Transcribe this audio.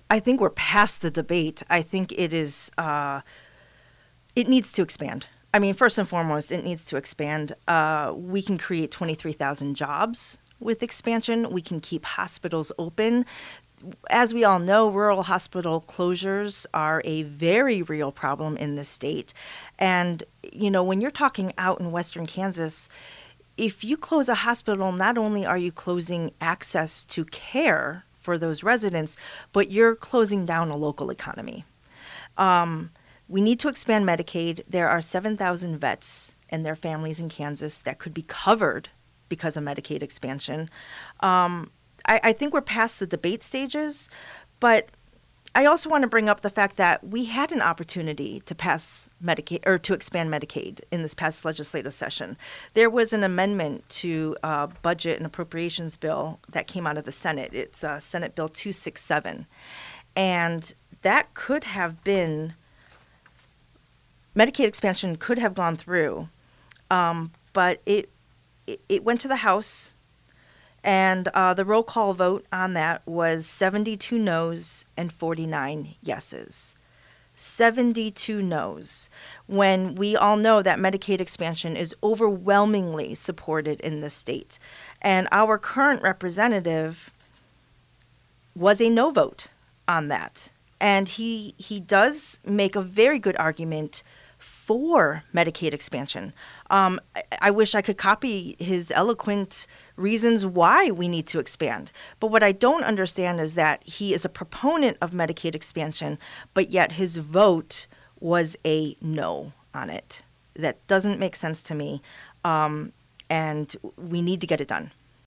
I think we're past the debate. I think it is, it needs to expand. I mean, first and foremost, it needs to expand. We can create 23,000 jobs with expansion. We can keep hospitals open. As we all know, rural hospital closures are a very real problem in this state. And, you know, when you're talking out in western Kansas, if you close a hospital, not only are you closing access to care for those residents, but you're closing down a local economy. We need to expand Medicaid. There are 7,000 vets and their families in Kansas that could be covered because of Medicaid expansion. I think we're past the debate stages, but I also want to bring up the fact that we had an opportunity to pass Medicaid or to expand Medicaid in this past legislative session. There was an amendment to a budget and appropriations bill that came out of the Senate. It's Senate Bill 267. And that could have been, Medicaid expansion could have gone through, but it went to the House. And the roll call vote on that was 72 noes and 49 yeses. 72 noes, when we all know that Medicaid expansion is overwhelmingly supported in the state. And our current representative was a no vote on that. And he does make a very good argument for Medicaid expansion. I wish I could copy his eloquent reasons why we need to expand. But what I don't understand is that he is a proponent of Medicaid expansion, but yet his vote was a no on it. That doesn't make sense to me, and we need to get it done.